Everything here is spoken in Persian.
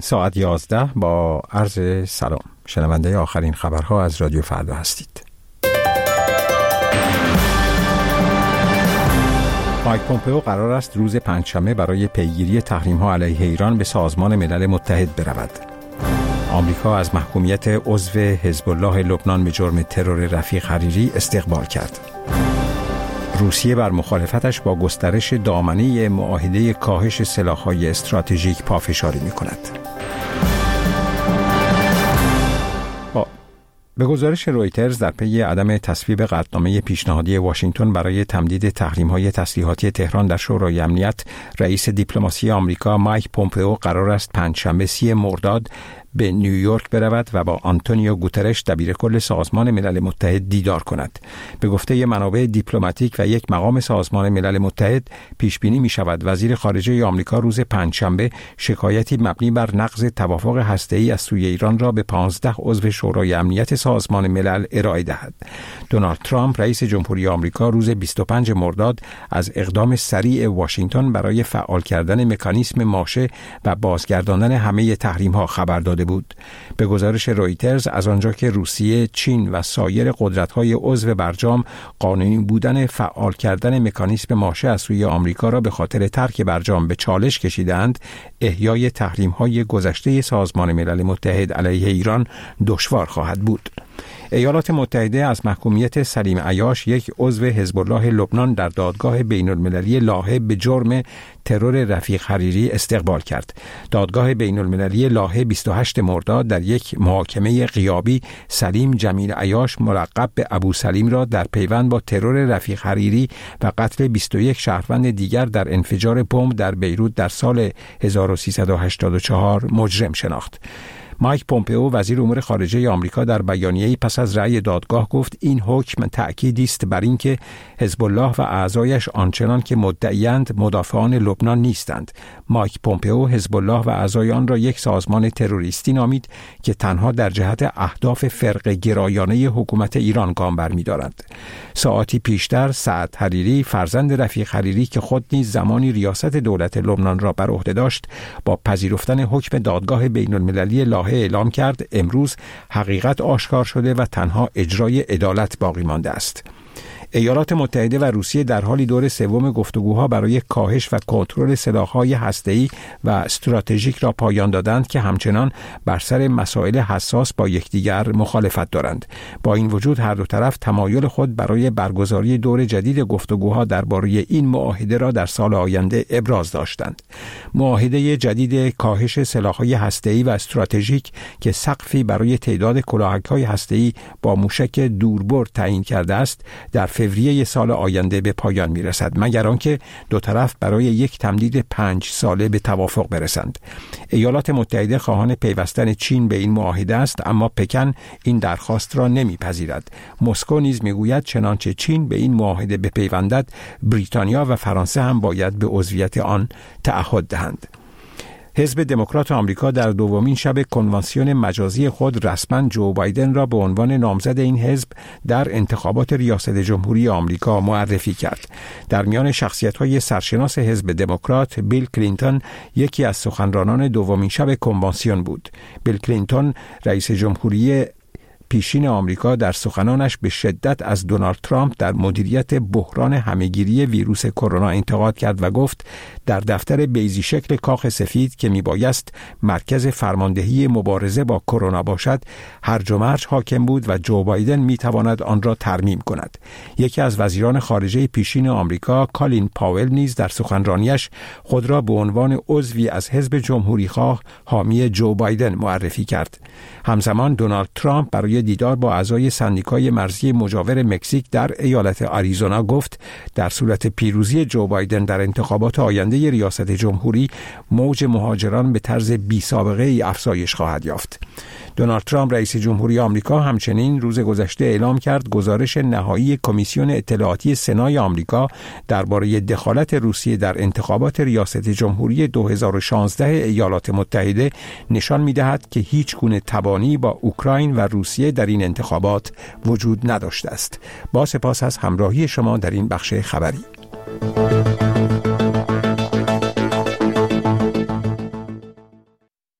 ساعت 11 با عرض سلام. شنونده آخرین خبرها از رادیو فردا هستید. مایک پومپئو قرار است روز پنجشنبه برای پیگیری تحریم‌ها علیه ایران به سازمان ملل متحد برود. آمریکا از محکومیت عضو حزب الله لبنان به جرم ترور رفیق حریری استقبال کرد. روسیه بر مخالفتش با گسترش دامنه معاهده کاهش سلاح‌های استراتژیک پافشاری می‌کند. به گزارش رویترز در پی عدم تصویب قطعنامه پیشنهادی واشنگتن برای تمدید تحریم‌های تسلیحاتی تهران در شورای امنیت، رئیس دیپلماسی آمریکا مایک پومپئو قرار است پنجشنبه 30 مرداد به نیویورک برود و با آنتونیو گوترش دبیرکل سازمان ملل متحد دیدار کند. به گفته منابع دیپلماتیک و یک مقام سازمان ملل متحد، پیش بینی می شود وزیر خارجه آمریکا روز پنجشنبه شکایتی مبنی بر نقض توافق هسته‌ای از سوی ایران را به 15 عضو شورای امنیت سازمان ملل ارائه دهد. دونالد ترامپ رئیس جمهوری آمریکا روز 25 مرداد از اقدام سریع واشنگتن برای فعال کردن مکانیسم ماشه و بازگرداندن همه تحریم‌ها خبر داد بود. به گزارش رویترز، از آنجا که روسیه، چین و سایر قدرت‌های عضو برجام قانونی بودن فعال کردن مکانیسم ماشه از سوی آمریکا را به خاطر ترک برجام به چالش کشیدند، احیای تحریم‌های گذشته سازمان ملل متحد علیه ایران دشوار خواهد بود. ایالات متحده از محکومیت سلیم عیاش، یک عضو حزب الله لبنان، در دادگاه بین‌المللی لاهه به جرم ترور رفیق حریری استقبال کرد. دادگاه بین‌المللی لاهه 28 مرداد در یک محاکمه غیابی سلیم جمیل عیاش ملقب به ابو سلیم را در پیوند با ترور رفیق حریری و قتل 21 شهروند دیگر در انفجار بمب در بیروت در سال 1384 مجرم شناخت. مایک پومپئو وزیر امور خارجه آمریکا در بیانیه‌ای پس از رأی دادگاه گفت این حکم تأکیدی است بر اینکه حزب الله و اعضایش آنچنان که مدعی‌اند مدافعان لبنان نیستند. مایک پومپئو حزب الله و اعضای آن را یک سازمان تروریستی نامید که تنها در جهت اهداف فرقه گرایانه حکومت ایران گام برمی‌دارد. ساعتی پیشتر سعد حریری، فرزند رفیق حریری که خود نیز زمانی ریاست دولت لبنان را بر عهده داشت، با پذیرفتن حکم دادگاه بین‌المللی لاهه اعلام کرد امروز حقیقت آشکار شده و تنها اجرای عدالت باقی مانده است. ایالات متحده و روسیه در حالی دور سوم گفتگوها برای کاهش و کنترل سلاح‌های هسته‌ای و استراتژیک را پایان دادند که همچنان بر سر مسائل حساس با یکدیگر مخالفت دارند. با این وجود هر دو طرف تمایل خود برای برگزاری دور جدید گفتگوها درباره این معاهده را در سال آینده ابراز داشتند. معاهده جدید کاهش سلاح‌های هسته‌ای و استراتژیک که سقفی برای تعداد کلاهک‌های هسته‌ای با موشک دوربرد تعیین کرده است، در فوریه سال آینده به پایان میرسد، مگر آنکه دو طرف برای یک تمدید 5 ساله به توافق برسند. ایالات متحده خواهان پیوستن چین به این معاهده است، اما پکن این درخواست را نمیپذیرد. مسکو نیز میگوید چنانچه چین به این معاهده بپیوندد، بریتانیا و فرانسه هم باید به عضویت آن تعهد دهند. حزب دموکرات آمریکا در دومین شب کنوانسیون مجازی خود رسما جو بایدن را به عنوان نامزد این حزب در انتخابات ریاست جمهوری آمریکا معرفی کرد. در میان شخصیت‌های سرشناس حزب دموکرات، بیل کلینتون یکی از سخنرانان دومین شب کنوانسیون بود. بیل کلینتون رئیس جمهوری پیشین آمریکا در سخنانش به شدت از دونالد ترامپ در مدیریت بحران همهگیری ویروس کرونا انتقاد کرد و گفت در دفتر بیضی شکل کاخ سفید که میبایست مرکز فرماندهی مبارزه با کرونا باشد، هرج و مرج حاکم بود و جو بایدن میتواند آن را ترمیم کند. یکی از وزیران خارجه پیشین آمریکا، کالین پاول، نیز در سخنرانیش خود را به عنوان عضوی از حزب جمهوریخواه حامی جو بایدن معرفی کرد. همزمان دونالد ترامپ برای دیدار با اعضای سندیکای مرزی مجاور مکزیک در ایالت آریزونا گفت در صورت پیروزی جو بایدن در انتخابات آینده ریاست جمهوری، موج مهاجران به طرز بی‌سابقه‌ای افزایش خواهد یافت. دونالد ترامپ رئیس جمهوری آمریکا همچنین روز گذشته اعلام کرد گزارش نهایی کمیسیون اطلاعاتی سنای آمریکا درباره دخالت روسیه در انتخابات ریاست جمهوری 2016 ایالات متحده نشان می‌دهد که هیچ گونه تبانی با اوکراین و روسیه در این انتخابات وجود نداشته است. با سپاس از همراهی شما در این بخش خبری.